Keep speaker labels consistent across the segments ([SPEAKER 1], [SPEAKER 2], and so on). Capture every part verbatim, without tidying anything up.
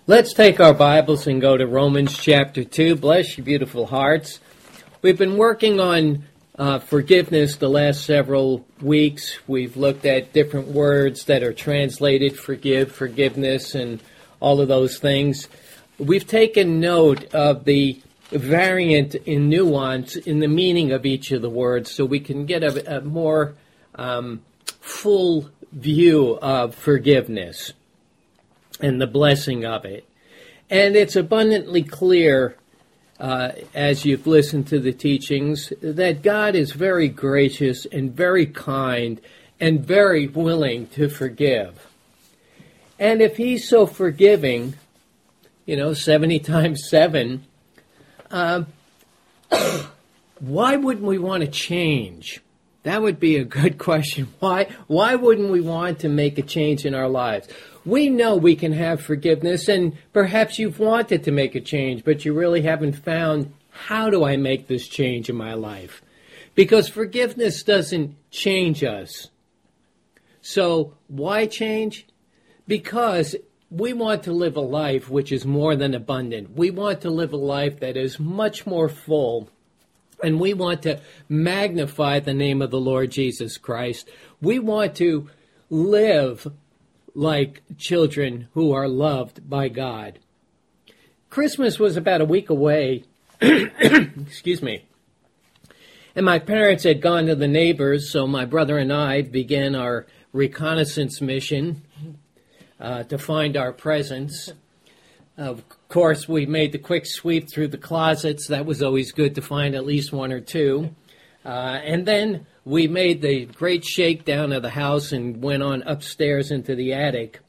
[SPEAKER 1] Let's take our Bibles and go to Romans chapter two. Bless you, beautiful hearts. We've been working on uh, forgiveness the last several weeks. We've looked at different words that are translated forgive, forgiveness, and all of those things. We've taken note of the variant in nuance in the meaning of each of the words so we can get a, a more um, full view of forgiveness and the blessing of it. And it's abundantly clear, uh, as you've listened to the teachings, that God is very gracious and very kind and very willing to forgive. And if he's so forgiving, you know, seventy times seven, uh, why wouldn't we want to change? That would be a good question. Why, why wouldn't we want to make a change in our lives? We know we can have forgiveness, and perhaps you've wanted to make a change, but you really haven't found, how do I make this change in my life? Because forgiveness doesn't change us. So why change? Because we want to live a life which is more than abundant. We want to live a life that is much more full, and we want to magnify the name of the Lord Jesus Christ. We want to live like children who are loved by God. Christmas was about a week away, excuse me, and my parents had gone to the neighbors, so my brother and I began our reconnaissance mission uh, to find our presents. Of course, we made the quick sweep through the closets. That was always good to find at least one or two. Uh, and then we made the great shakedown of the house and went on upstairs into the attic.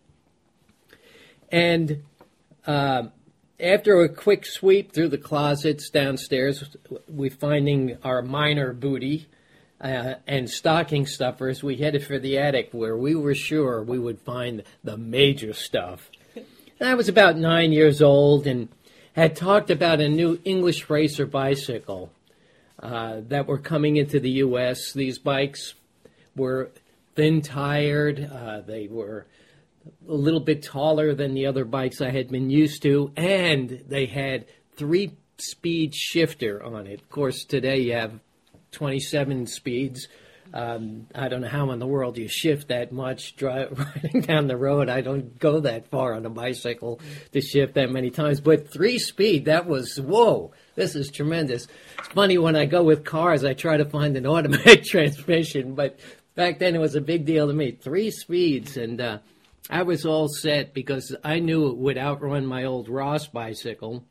[SPEAKER 1] And uh, after a quick sweep through the closets downstairs, we finding our minor booty uh, and stocking stuffers, we headed for the attic where we were sure we would find the major stuff. And I was about nine years old and had talked about a new English racer bicycle uh, that were coming into the U S These bikes were thin-tired. Uh, they were a little bit taller than the other bikes I had been used to, and they had three-speed shifter on it. Of course, today you have twenty-seven speeds. Um, I don't know how in the world you shift that much drive, riding down the road. I don't go that far on a bicycle to shift that many times. But three-speed, that was, whoa, this is tremendous. It's funny, when I go with cars, I try to find an automatic transmission. But back then it was a big deal to me. Three speeds, and uh, I was all set because I knew it would outrun my old Ross bicycle.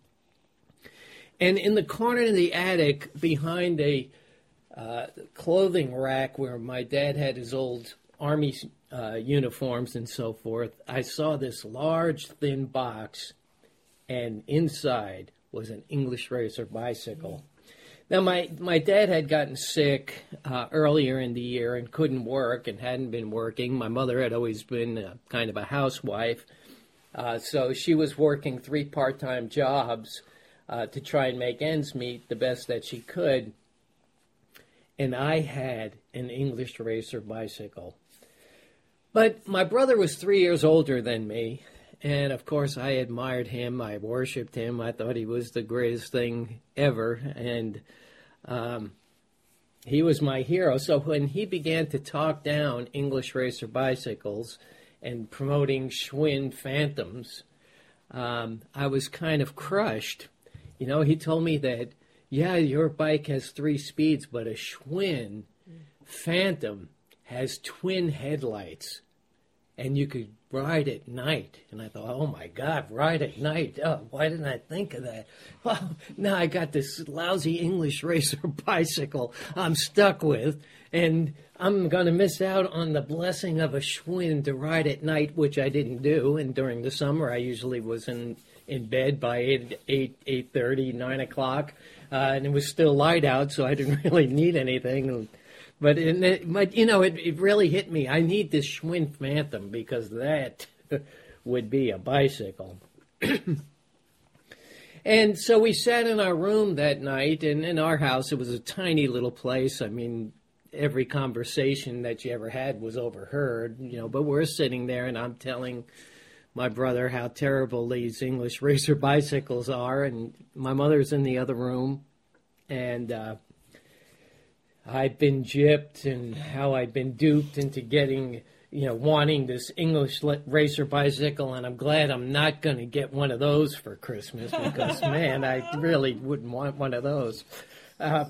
[SPEAKER 1] And in the corner of the attic, behind a Uh, clothing rack where my dad had his old Army uh, uniforms and so forth, I saw this large, thin box, and inside was an English racer bicycle. Now, my, my dad had gotten sick uh, earlier in the year and couldn't work and hadn't been working. My mother had always been uh, kind of a housewife, uh, so she was working three part-time jobs uh, to try and make ends meet the best that she could. And I had an English racer bicycle. But my brother was three years older than me, and of course I admired him, I worshipped him, I thought he was the greatest thing ever, and um, he was my hero. So when he began to talk down English racer bicycles and promoting Schwinn Phantoms, um, I was kind of crushed. You know, he told me that, yeah, your bike has three speeds, but a Schwinn Phantom has twin headlights, and you could ride at night. And I thought, oh, my God, ride at night. Oh, why didn't I think of that? Well, now I got this lousy English racer bicycle I'm stuck with, and I'm going to miss out on the blessing of a Schwinn to ride at night, which I didn't do. And during the summer, I usually was in, in bed by eight, eight, eight thirty, nine o'clock. Uh, and it was still light out, so I didn't really need anything. But, it, but you know, it, it really hit me. I need this Schwinn Phantom because that would be a bicycle. And so we sat in our room that night, and in our house, it was a tiny little place. I mean, every conversation that you ever had was overheard, you know, but we're sitting there, and I'm telling my brother how terrible these English racer bicycles are, and my mother's in the other room, and uh, I've been gypped and how I've been duped into getting, you know, wanting this English racer bicycle, and I'm glad I'm not going to get one of those for Christmas because, man, I really wouldn't want one of those. Uh,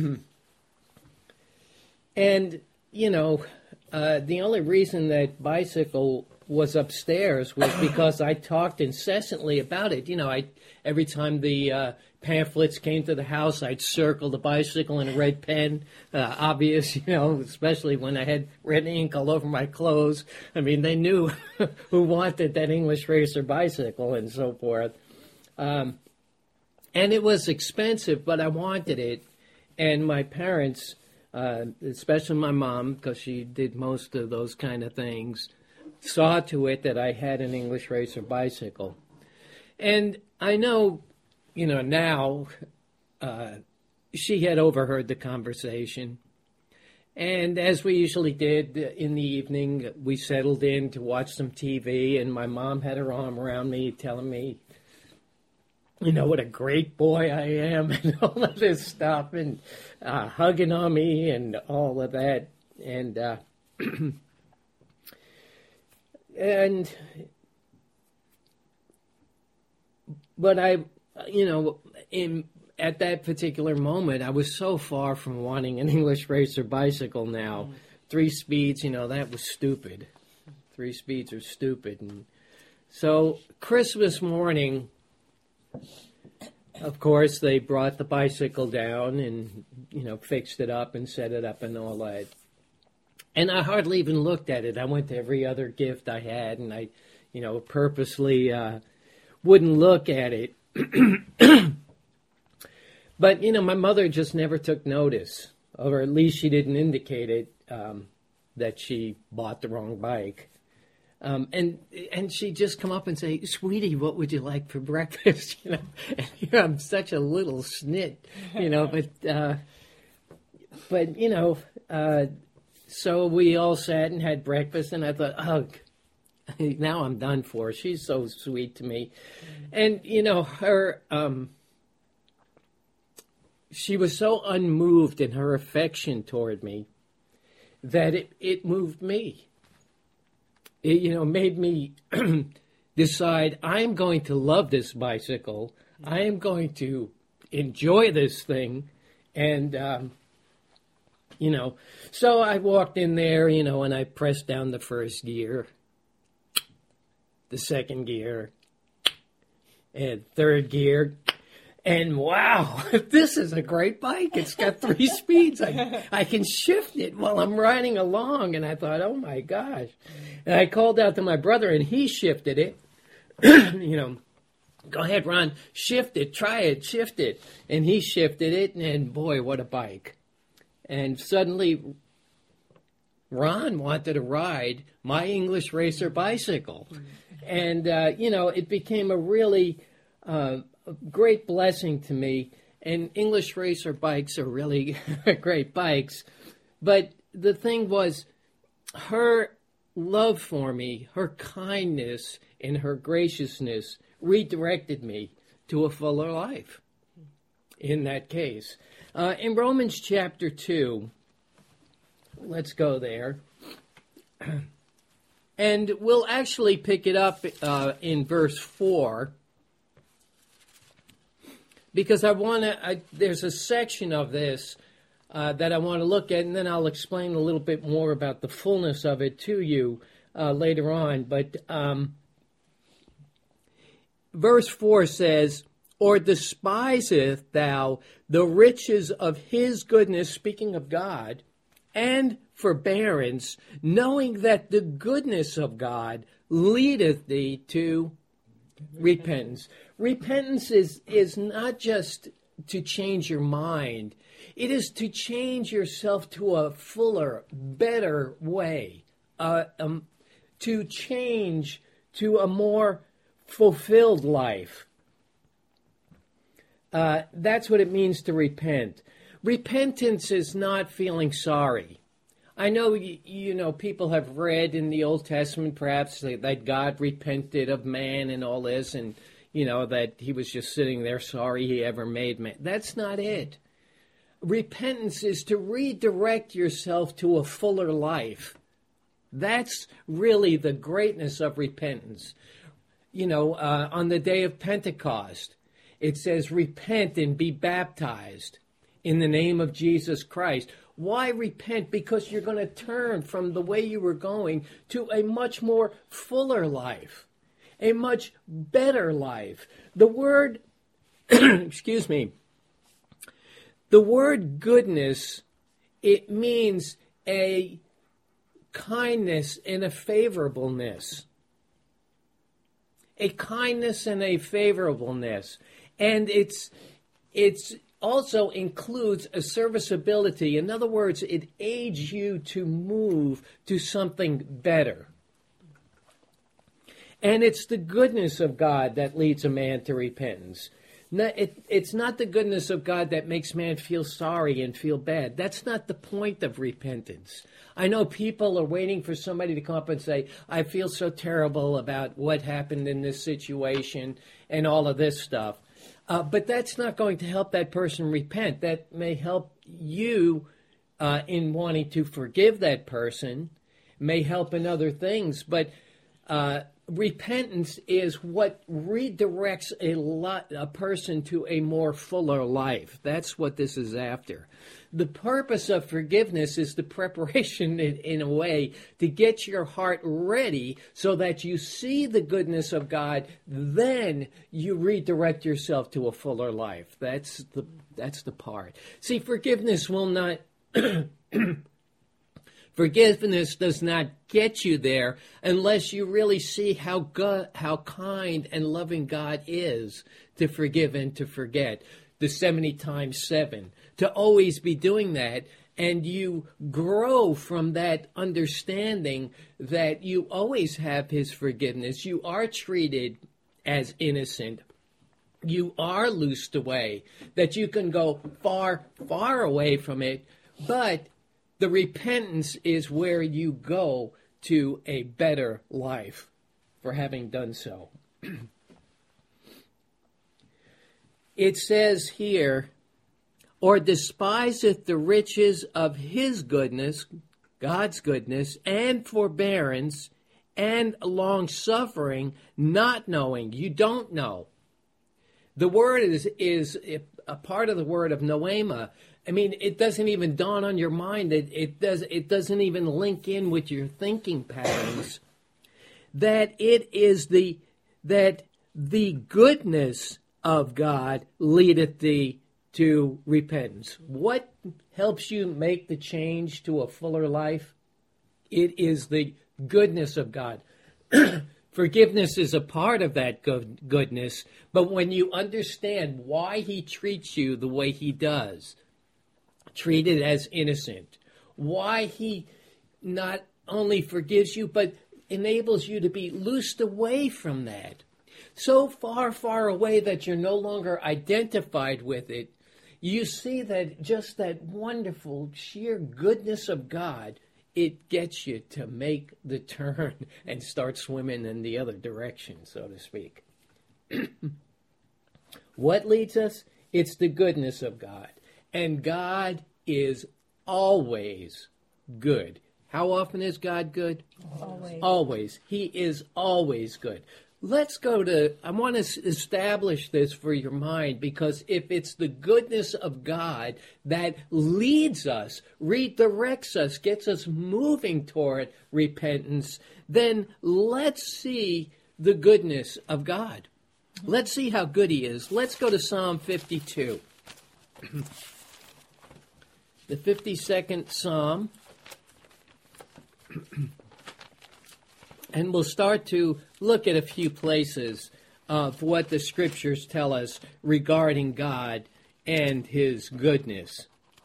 [SPEAKER 1] and, you know, uh, the only reason that bicycle was upstairs was because I talked incessantly about it. You know, I every time the uh, pamphlets came to the house, I'd circle the bicycle in a red pen. Uh, obvious, you know, especially when I had red ink all over my clothes. I mean, they knew who wanted that English racer bicycle and so forth. Um, and it was expensive, but I wanted it. And my parents, uh, especially my mom, because she did most of those kind of things, saw to it that I had an English racer bicycle. And I know, you know, now uh, she had overheard the conversation. And as we usually did in the evening, we settled in to watch some T V, and my mom had her arm around me telling me, you know, what a great boy I am and all of this stuff, and uh, hugging on me and all of that. And, uh, and, but I, you know, in at that particular moment, I was so far from wanting an English racer bicycle now. Mm. Three speeds, you know, that was stupid. Three speeds are stupid. And so Christmas morning, of course, they brought the bicycle down and, you know, fixed it up and set it up and all that. And I hardly even looked at it. I went to every other gift I had, and I, you know, purposely uh, wouldn't look at it. But, you know, my mother just never took notice, or at least she didn't indicate it, um, that she bought the wrong bike. Um, and and she'd just come up and say, "Sweetie, what would you like for breakfast?" You know, and you know, I'm such a little snit, you know, but, uh, but you know, uh, so we all sat and had breakfast, and I thought, oh, now I'm done for. She's so sweet to me. And, you know, her... Um, she was so unmoved in her affection toward me that it, it moved me. It, you know, made me decide I'm going to love this bicycle. I am going to enjoy this thing. And, um, you know, so I walked in there, you know, and I pressed down the first gear, the second gear, and third gear. And wow, this is a great bike. It's got three speeds. I I can shift it while I'm riding along. And I thought, oh my gosh. And I called out to my brother, and he shifted it. You know, go ahead, Ron, shift it, try it, shift it. And he shifted it, and boy, what a bike. And suddenly, Ron wanted to ride my English racer bicycle. And, uh, you know, it became a really... Uh, a great blessing to me, and English racer bikes are really great bikes. But the thing was, her love for me, her kindness, and her graciousness redirected me to a fuller life in that case. Uh, in Romans chapter two, let's go there. And we'll actually pick it up uh, in verse four. Because I want to, there's a section of this uh, that I want to look at, and then I'll explain a little bit more about the fullness of it to you uh, later on. But um, verse four says, "Or despiseth thou the riches of his goodness," speaking of God, "and forbearance, knowing that the goodness of God leadeth thee to repentance." Repentance is, is not just to change your mind. It is to change yourself to a fuller, better way. Uh, um, to change to a more fulfilled life. Uh, that's what it means to repent. Repentance is not feeling sorry. I know, you, you know, people have read in the Old Testament perhaps that, that God repented of man and all this, and, you know, that he was just sitting there sorry he ever made man. That's not it. Repentance is to redirect yourself to a fuller life. That's really the greatness of repentance. You know, uh, on the day of Pentecost, it says, repent and be baptized in the name of Jesus Christ. Why repent? Because you're going to turn from the way you were going to a much more fuller life, a much better life. The word, excuse me, the word goodness, it means a kindness and a favorableness. A kindness and a favorableness. And it's it's also includes a serviceability. In other words, it aids you to move to something better. And it's the goodness of God that leads a man to repentance. Not, it, it's not the goodness of God that makes man feel sorry and feel bad. That's not the point of repentance. I know people are waiting for somebody to come up and say, I feel so terrible about what happened in this situation and all of this stuff. Uh, but that's not going to help that person repent. That may help you uh, in wanting to forgive that person, may help in other things. But uh, repentance is what redirects a lot, a person to a more fuller life. That's what this is after. The purpose of forgiveness is the preparation, in, in a way, to get your heart ready so that you see the goodness of God. Then you redirect yourself to a fuller life. That's the that's the part. See, forgiveness will not. Forgiveness does not get you there unless you really see how good, how kind and loving God is to forgive and to forget. The seventy times seven. To always be doing that, and you grow from that understanding that you always have his forgiveness. You are treated as innocent. You are loosed away, that you can go far, far away from it, but the repentance is where you go to a better life for having done so. It says here, or despiseth the riches of his goodness, God's goodness, and forbearance, and long-suffering, not knowing. You don't know. The word is, is a part of the word of noema. I mean, it doesn't even dawn on your mind. It, it, does, it doesn't even link in with your thinking patterns. That it is the, that the goodness of God leadeth thee to repentance. What helps you make the change to a fuller life? It is the goodness of God. Forgiveness is a part of that good, goodness, but when you understand why he treats you the way he does, treated as innocent, why he not only forgives you, but enables you to be loosed away from that, so far, far away that you're no longer identified with it, you see that just that wonderful, sheer goodness of God, it gets you to make the turn and start swimming in the other direction, so to speak. What leads us? It's the goodness of God. And God is always good. How often is God good?
[SPEAKER 2] Always.
[SPEAKER 1] Always. He is always good. Let's go to, I want to establish this for your mind, because if it's the goodness of God that leads us, redirects us, gets us moving toward repentance, then let's see the goodness of God. Let's see how good he is. Let's go to Psalm fifty-two. The fifty-second Psalm. And we'll start to look at a few places of what the Scriptures tell us regarding God and his goodness,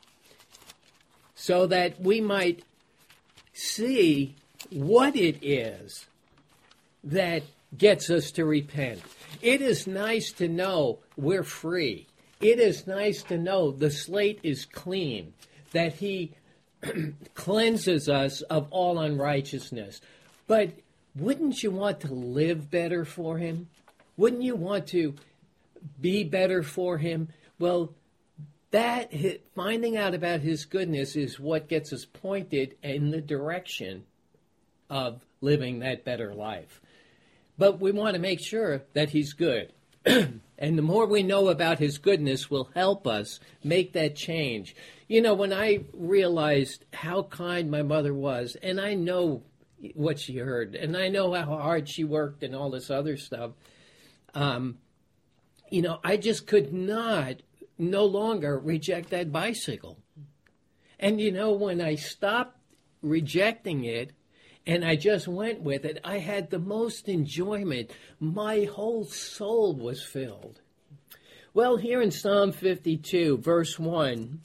[SPEAKER 1] so that we might see what it is that gets us to repent. It is nice to know we're free. It is nice to know the slate is clean, that he cleanses us of all unrighteousness. But wouldn't you want to live better for him? Wouldn't you want to be better for him? Well, that finding out about his goodness is what gets us pointed in the direction of living that better life. But we want to make sure that he's good. And the more we know about his goodness will help us make that change. You know, when I realized how kind my mother was, and I know what she heard, and I know how hard she worked and all this other stuff, um, you know, I just could not no longer reject that bicycle. And, you know, when I stopped rejecting it, and I just went with it, I had the most enjoyment. My whole soul was filled. Well, here in Psalm fifty-two, verse one,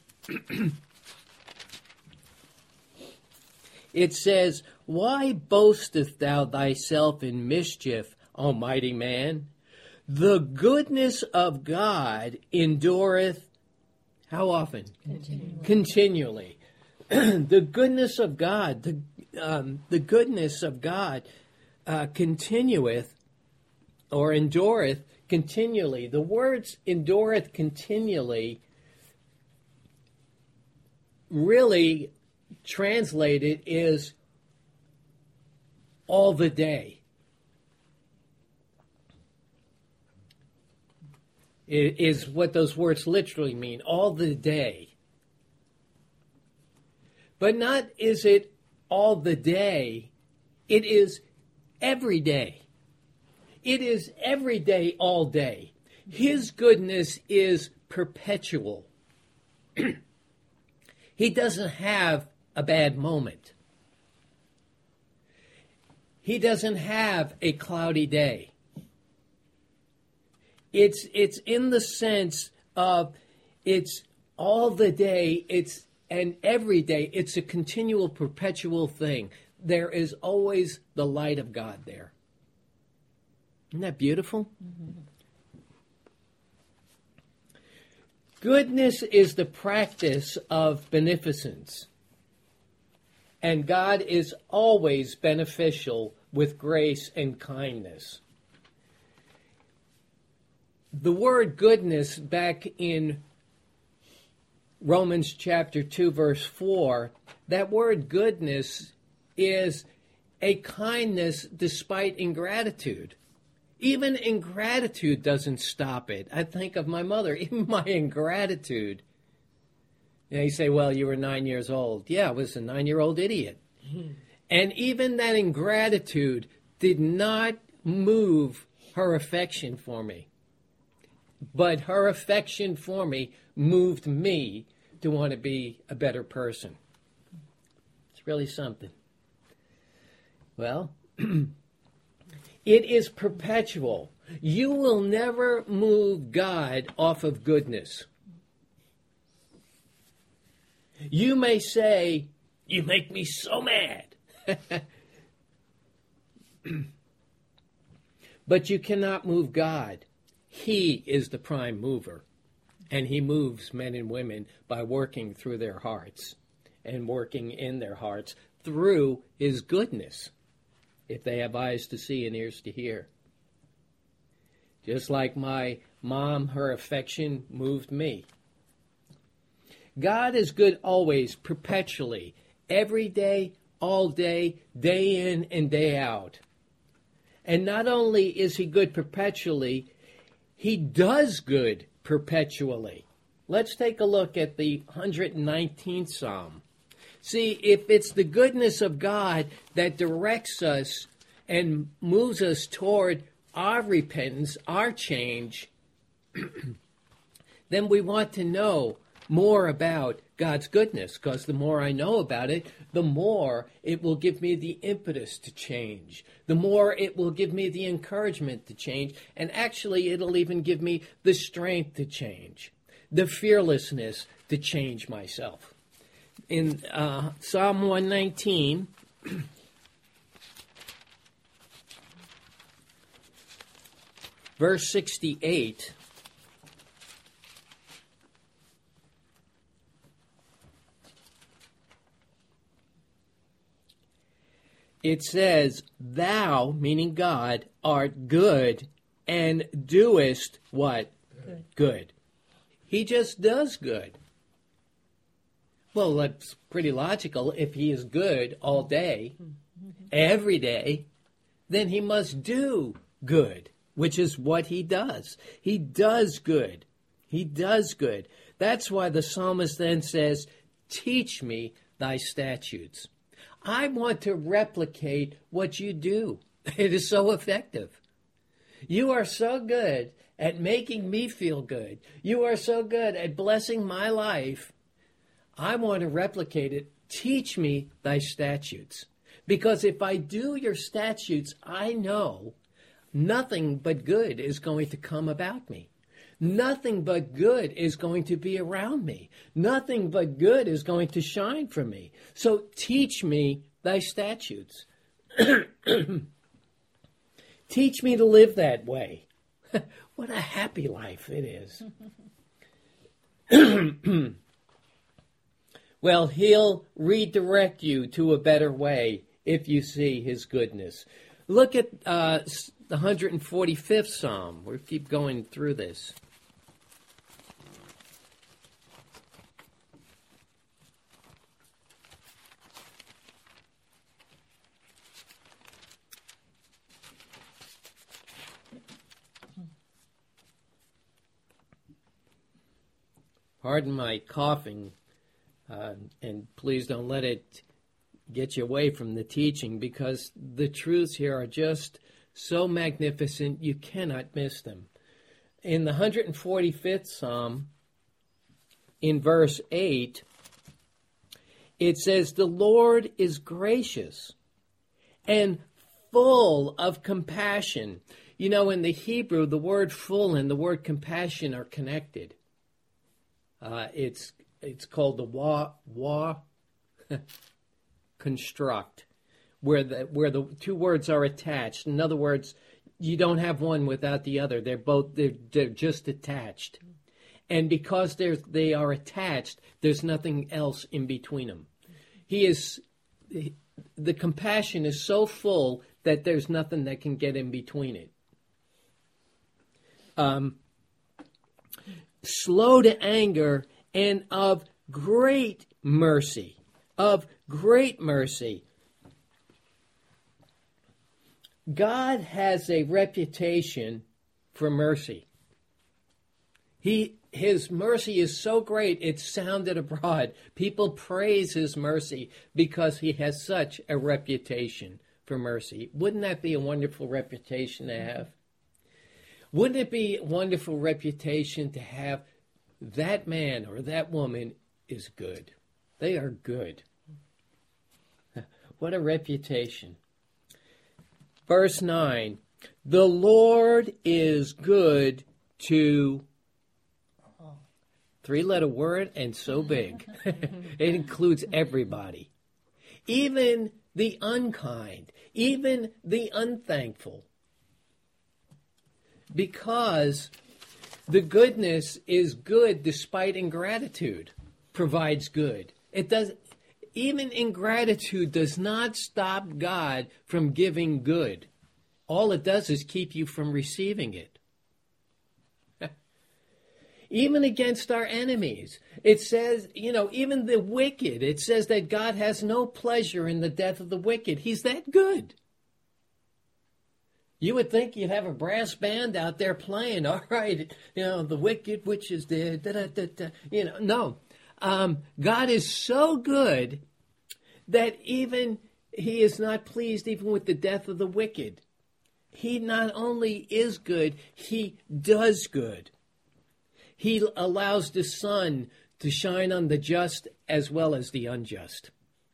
[SPEAKER 1] it says, "Why boastest thou thyself in mischief, O mighty man? The goodness of God endureth," how often?
[SPEAKER 2] Continually.
[SPEAKER 1] Continually. The goodness of God, the um, the goodness of God uh, continueth or endureth continually. The words endureth continually really translated is all the day. It is what those words literally mean, all the day. But not is it all the day, it is every day. It is every day, all day. His goodness is perpetual. He doesn't have a bad moment. He doesn't have a cloudy day. It's it's in the sense of it's all the day, it's and every day, it's a continual, perpetual thing. There is always the light of God there. Isn't that beautiful? Mm-hmm. Goodness is the practice of beneficence. And God is always beneficial with grace and kindness. The word goodness back in Romans chapter two, verse four, that word goodness is a kindness despite ingratitude. Even ingratitude doesn't stop it. I think of my mother, even my ingratitude. You know, you say, well, you were nine years old. Yeah, I was a nine-year-old idiot. Mm-hmm. And even that ingratitude did not move her affection for me. But her affection for me moved me to want to be a better person. It's really something. Well, it is perpetual. You will never move God off of goodness. You may say, "You make me so mad." But you cannot move God. He is the prime mover, and he moves men and women by working through their hearts and working in their hearts through his goodness, if they have eyes to see and ears to hear. Just like my mom, her affection moved me. God is good always, perpetually, every day, all day, day in and day out. And not only is he good perpetually, he does good perpetually. Let's take a look at the one hundred nineteenth Psalm. See, if it's the goodness of God that directs us and moves us toward our repentance, our change, then we want to know more about God's goodness, because the more I know about it, the more it will give me the impetus to change. The more it will give me the encouragement to change. And actually, it'll even give me the strength to change, the fearlessness to change myself. In uh, Psalm one nineteen, verse sixty-eight, it says, thou, meaning God, art good and doest what?
[SPEAKER 2] Good.
[SPEAKER 1] Good. He just does good. Well, that's pretty logical. If he is good all day, every day, then he must do good, which is what he does. He does good. He does good. That's why the psalmist then says, teach me thy statutes. I want to replicate what you do. It is so effective. You are so good at making me feel good. You are so good at blessing my life. I want to replicate it. Teach me thy statutes. Because if I do your statutes, I know nothing but good is going to come about me. Nothing but good is going to be around me. Nothing but good is going to shine from me. So teach me thy statutes. Teach me to live that way. What a happy life it is. Well, he'll redirect you to a better way if you see his goodness. Look at uh, the one hundred forty-fifth Psalm. We'll keep going through this. Pardon my coughing, uh, and please don't let it get you away from the teaching, because the truths here are just so magnificent you cannot miss them. In the one hundred forty-fifth Psalm, in verse eight, it says, the Lord is gracious and full of compassion. You know, in the Hebrew, the word full and the word compassion are connected. Uh, it's it's called the wa wa construct, where the where the two words are attached. In other words, you don't have one without the other. They're both they're, they're just attached, and because they're they are attached, there's nothing else in between them. He is the compassion is so full that there's nothing that can get in between it. Um. Slow to anger, and of great mercy. Of great mercy. God has a reputation for mercy. He, his mercy is so great, it's sounded abroad. People praise his mercy because he has such a reputation for mercy. Wouldn't that be a wonderful reputation to have? Wouldn't it be a wonderful reputation to have that man or that woman is good? They are good. What a reputation. Verse nine, the Lord is good to, three-letter word and so big. It includes everybody. Even the unkind, even the unthankful. Because the goodness is good despite ingratitude, provides good. It does, even ingratitude does not stop God from giving good. All it does is keep you from receiving it. Even against our enemies, it says, you know, even the wicked, it says that God has no pleasure in the death of the wicked. He's that good. You would think you'd have a brass band out there playing, all right, you know, the wicked witch is dead, da, da, da, da. You know, no. Um, God is so good that even he is not pleased even with the death of the wicked. He not only is good, he does good. He allows the sun to shine on the just as well as the unjust.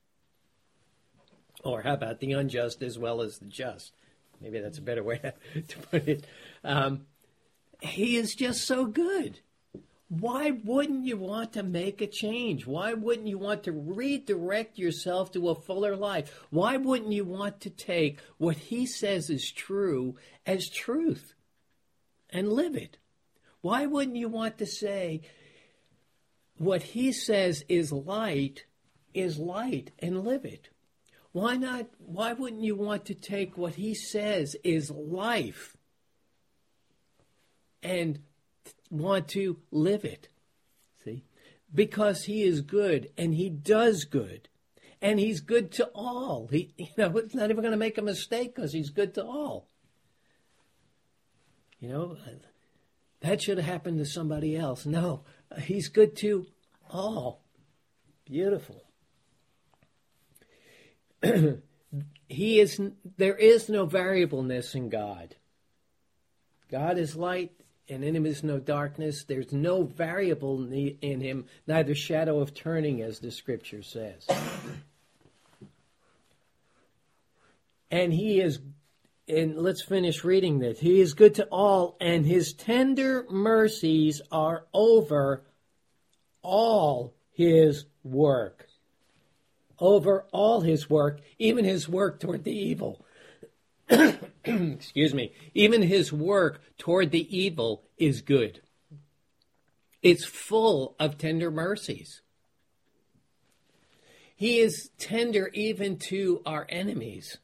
[SPEAKER 1] Or how about the unjust as well as the just? Maybe that's a better way to put it. Um, he is just so good. Why wouldn't you want to make a change? Why wouldn't you want to redirect yourself to a fuller life? Why wouldn't you want to take what he says is true as truth and live it? Why wouldn't you want to say what he says is light is light and live it? Why not? Why wouldn't you want to take what he says is life and want to live it? See? Because he is good and he does good. And he's good to all. He, you know, he's not even going to make a mistake because he's good to all. You know, that should have happened to somebody else. No, he's good to all. Beautiful. He is. There is no variableness in God. God is light, and in him is no darkness. There's no variable in him, neither shadow of turning, as the scripture says. And he is, and let's finish reading this. He is good to all, and his tender mercies are over all his work. Over all his work, even his work toward the evil. Excuse me. Even his work toward the evil is good. It's full of tender mercies. He is tender even to our enemies.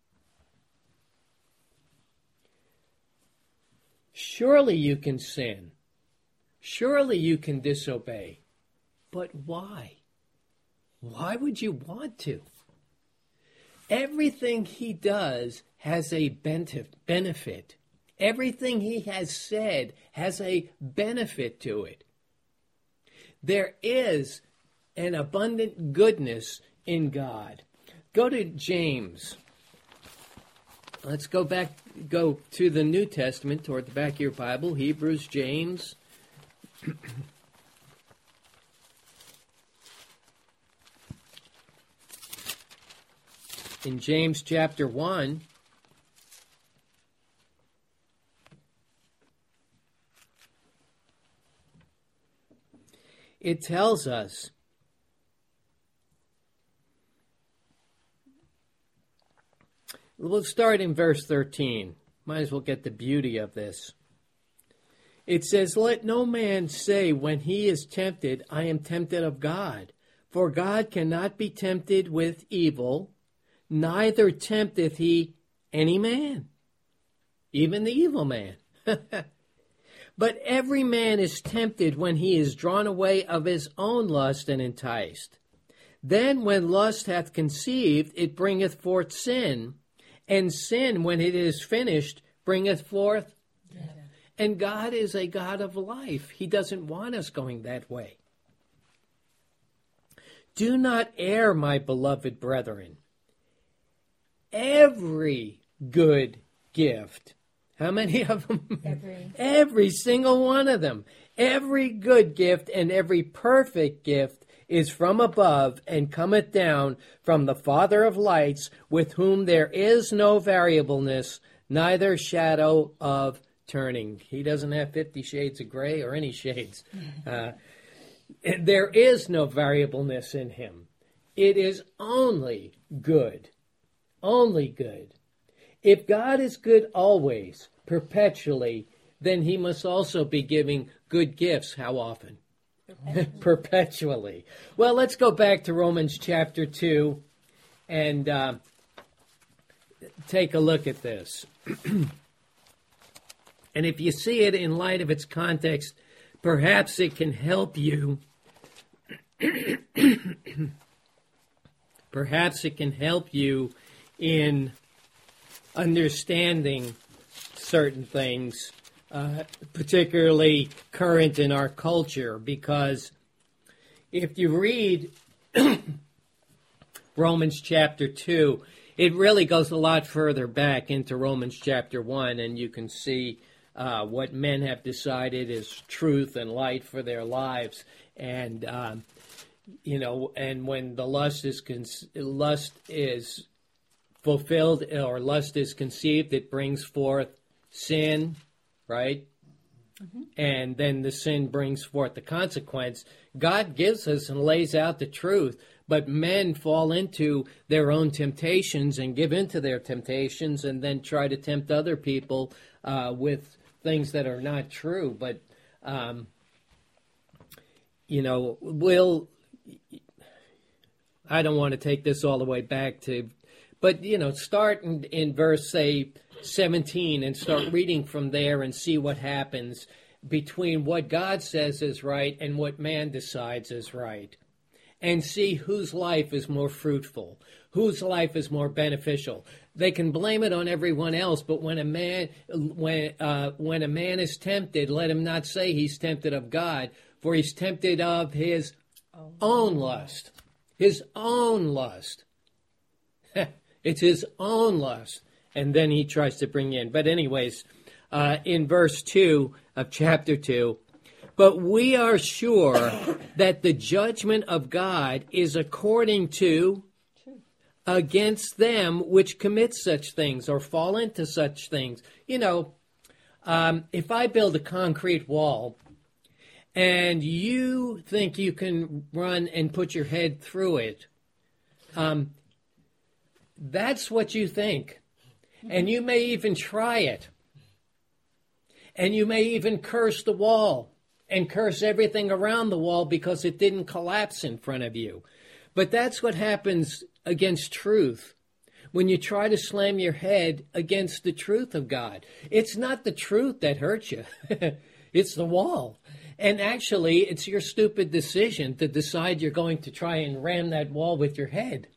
[SPEAKER 1] Surely you can sin. Surely you can disobey. But why? Why would you want to? Everything he does has a benefit. Everything he has said has a benefit to it. There is an abundant goodness in God. Go to James. Let's go back, go to the New Testament, toward the back of your Bible, Hebrews, James. In James chapter one, it tells us we'll start in verse thirteen. Might as well get the beauty of this. It says, "Let no man say when he is tempted, I am tempted of God. For God cannot be tempted with evil, neither tempteth he any man, even the evil man. But every man is tempted when he is drawn away of his own lust and enticed. Then when lust hath conceived, it bringeth forth sin, and sin, when it is finished, bringeth forth death." And God is a God of life. He doesn't want us going that way. "Do not err, my beloved brethren. Every good gift." How many of them?
[SPEAKER 2] Every.
[SPEAKER 1] Every single one of them. "Every good gift and every perfect gift is from above and cometh down from the Father of lights, with whom there is no variableness, neither shadow of turning." He doesn't have fifty shades of gray or any shades. Uh, there is no variableness in him. It is only good. Only good. If God is good always, perpetually, then he must also be giving good gifts. How often? Perpetually. Perpetually. Well, let's go back to Romans chapter two and uh, take a look at this. And if you see it in light of its context, perhaps it can help you. Perhaps it can help you in understanding certain things, uh, particularly current in our culture, because if you read Romans chapter two, it really goes a lot further back into Romans chapter one, and you can see uh, what men have decided is truth and light for their lives. And, um, you know, and when the lust is con- lust is fulfilled or lust is conceived, it brings forth sin, right? Mm-hmm. And then the sin brings forth the consequence. God gives us and lays out the truth, but men fall into their own temptations and give into their temptations and then try to tempt other people uh, with things that are not true. But, um, you know, we'll, I don't want to take this all the way back to But, you know, start in, in verse, say, seventeen and start reading from there and see what happens between what God says is right and what man decides is right. And see whose life is more fruitful, whose life is more beneficial. They can blame it on everyone else, but when a man when uh, when a man is tempted, let him not say he's tempted of God, for he's tempted of his own lust. His own lust. It's his own lust. And then he tries to bring in. But anyways, uh, in verse two of chapter two, but we are sure that the judgment of God is according to against them which commit such things or fall into such things. You know, um, if I build a concrete wall and you think you can run and put your head through it, um, that's what you think. And you may even try it. And you may even curse the wall and curse everything around the wall because it didn't collapse in front of you. But that's what happens against truth when you try to slam your head against the truth of God. It's not the truth that hurts you. It's the wall. And actually, it's your stupid decision to decide you're going to try and ram that wall with your head.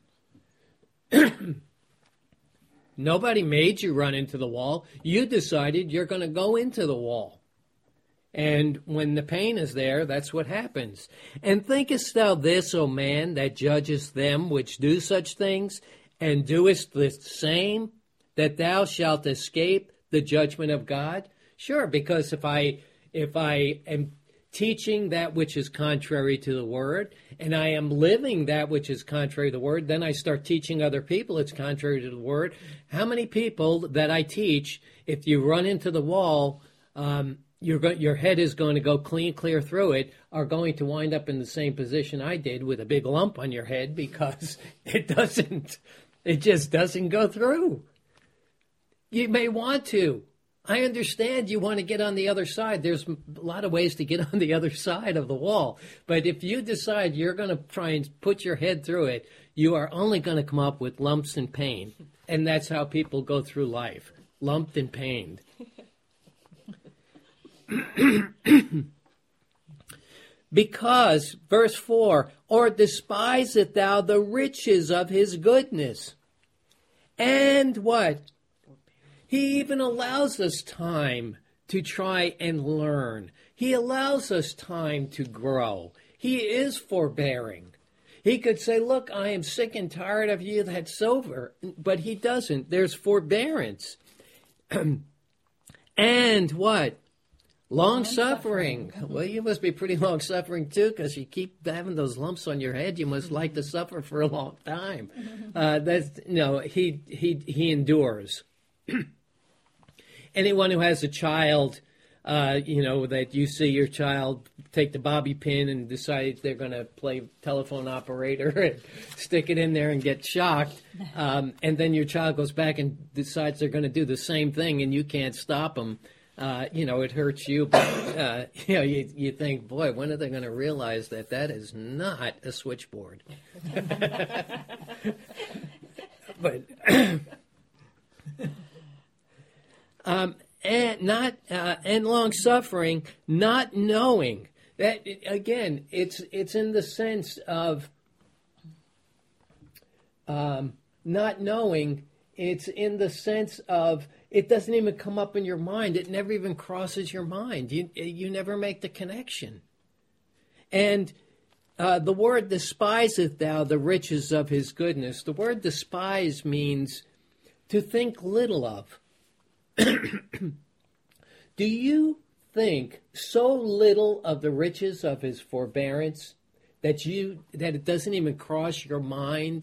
[SPEAKER 1] Nobody made you run into the wall. You decided you're going to go into the wall. And when the pain is there, that's what happens. And thinkest thou this, O man, that judgest them which do such things, and doest the same, that thou shalt escape the judgment of God? Sure, because if I if I am teaching that which is contrary to the word, and I am living that which is contrary to the word, then I start teaching other people it's contrary to the word. How many people that I teach, if you run into the wall, um, you're go- your head is going to go clean, clear through it, are going to wind up in the same position I did with a big lump on your head because it doesn't, it just doesn't go through. You may want to. I understand you want to get on the other side. There's a lot of ways to get on the other side of the wall. But if you decide you're going to try and put your head through it, you are only going to come up with lumps and pain. And that's how people go through life, lumped and pained. Because, verse four, or despiseth thou the riches of his goodness? And what? He even allows us time to try and learn. He allows us time to grow. He is forbearing. He could say, look, I am sick and tired of you that's over. But he doesn't. There's forbearance. And what? Long-suffering. Well, you must be pretty long-suffering, too, because you keep having those lumps on your head. You must like to suffer for a long time. Uh, that's, no, he, he, he endures. Anyone who has a child, uh, you know, that you see your child take the bobby pin and decide they're going to play telephone operator and stick it in there and get shocked, um, and then your child goes back and decides they're going to do the same thing and you can't stop them, uh, you know, it hurts you. But, uh, you know, you, you think, boy, when are they going to realize that that is not a switchboard? But... Um, and not uh, and long suffering, not knowing that again. It's it's in the sense of um, not knowing. It's in the sense of it doesn't even come up in your mind. It never even crosses your mind. You you never make the connection. And uh, the word despiseth thou the riches of his goodness. The word despise means to think little of. Do you think so little of the riches of his forbearance that you that it doesn't even cross your mind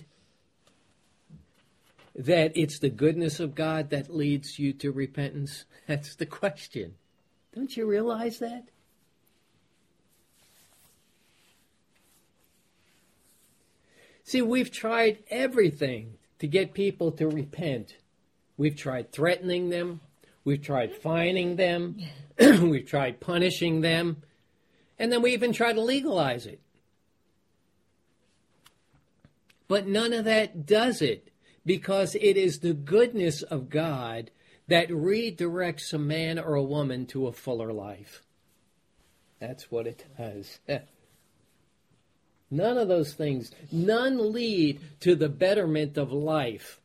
[SPEAKER 1] that it's the goodness of God that leads you to repentance? That's the question. Don't you realize that? See, we've tried everything to get people to repent. We've tried threatening them. We've tried fining them. We've tried punishing them. And then we even try to legalize it. But none of that does it because it is the goodness of God that redirects a man or a woman to a fuller life. That's what it does. None of those things, none lead to the betterment of life.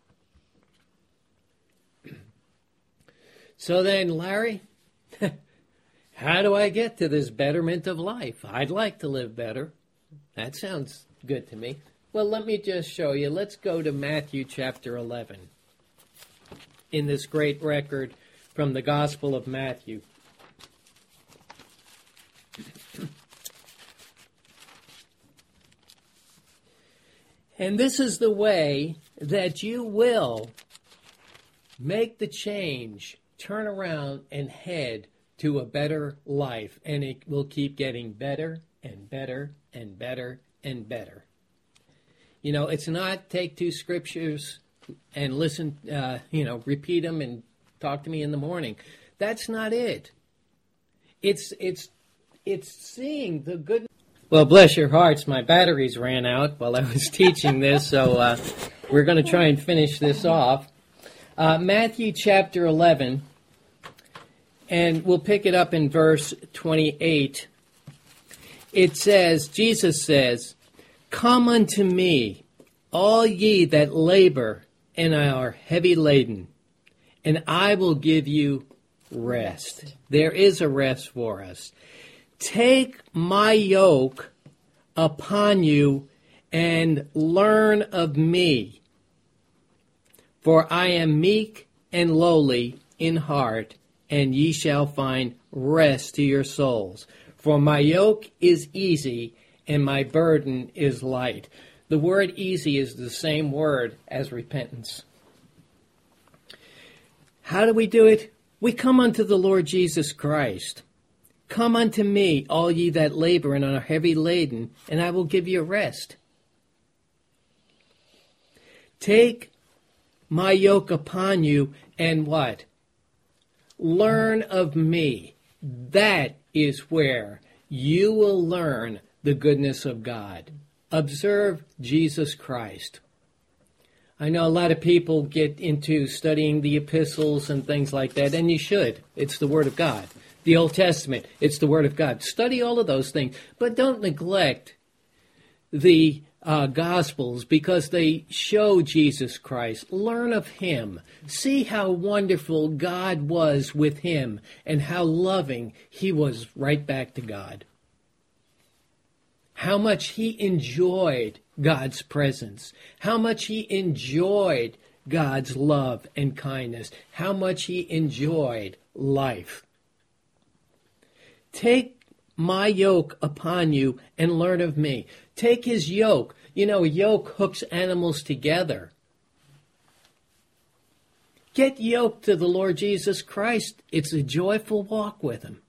[SPEAKER 1] So then, Larry, how do I get to this betterment of life? I'd like to live better. That sounds good to me. Well, let me just show you. Let's go to Matthew chapter eleven in this great record from the Gospel of Matthew. And this is the way that you will make the change, turn around, and head to a better life. And it will keep getting better and better and better and better. You know, it's not take two scriptures and listen, uh, you know, repeat them and talk to me in the morning. That's not it. It's, it's, it's seeing the good. Well, bless your hearts, my batteries ran out while I was teaching this, so uh, we're going to try and finish this off. Uh, Matthew chapter eleven, and we'll pick it up in verse twenty-eight. It says, Jesus says, "Come unto me, all ye that labor and are heavy laden, and I will give you rest." There is a rest for us. "Take my yoke upon you and learn of me, for I am meek and lowly in heart, and ye shall find rest to your souls. For my yoke is easy and my burden is light." The word easy is the same word as repentance. How do we do it? We come unto the Lord Jesus Christ. "Come unto me, all ye that labor and are heavy laden, and I will give you rest." Take my yoke upon you and what? Learn of me. That is where you will learn the goodness of God. Observe Jesus Christ. I know a lot of people get into studying the epistles and things like that, and you should. It's the Word of God. The Old Testament, it's the Word of God. Study all of those things, but don't neglect the uh, Gospels because they show Jesus Christ. Learn of Him. See how wonderful God was with Him and how loving He was right back to God. How much He enjoyed God's presence. How much He enjoyed God's love and kindness. How much He enjoyed life. Take my yoke upon you and learn of me. Take His yoke. You know, a yoke hooks animals together. Get yoked to the Lord Jesus Christ. It's a joyful walk with Him.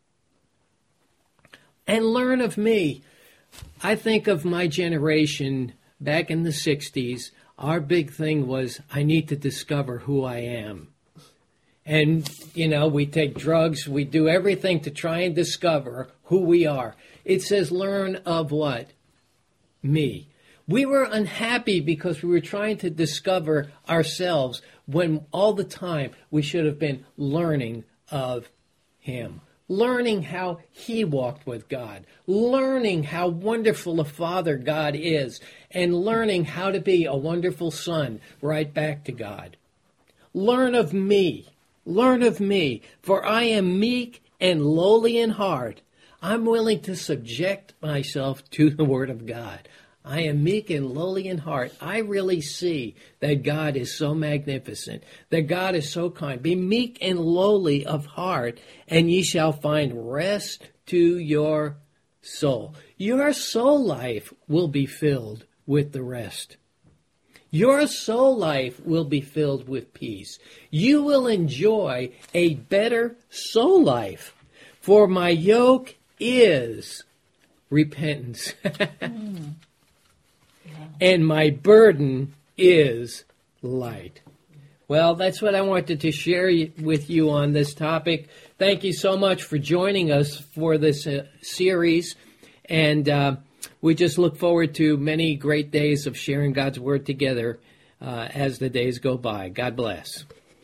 [SPEAKER 1] And learn of me. I think of my generation back in the sixties. Our big thing was, I need to discover who I am. And, you know, we take drugs, we do everything to try and discover who we are. It says, learn of what? Me. We were unhappy because we were trying to discover ourselves when all the time we should have been learning of Him. Learning how He walked with God. Learning how wonderful a Father God is. And learning how to be a wonderful son right back to God. Learn of me. Learn of me, for I am meek and lowly in heart. I'm willing to subject myself to the Word of God. I am meek and lowly in heart. I really see that God is so magnificent, that God is so kind. Be meek and lowly of heart, and ye shall find rest to your soul. Your soul life will be filled with the rest. Your soul life will be filled with peace. You will enjoy a better soul life. For my yoke is repentance. mm. yeah. And my burden is light. Well, that's what I wanted to share with you on this topic. Thank you so much for joining us for this uh, series. And uh, we just look forward to many great days of sharing God's Word together uh, as the days go by. God bless.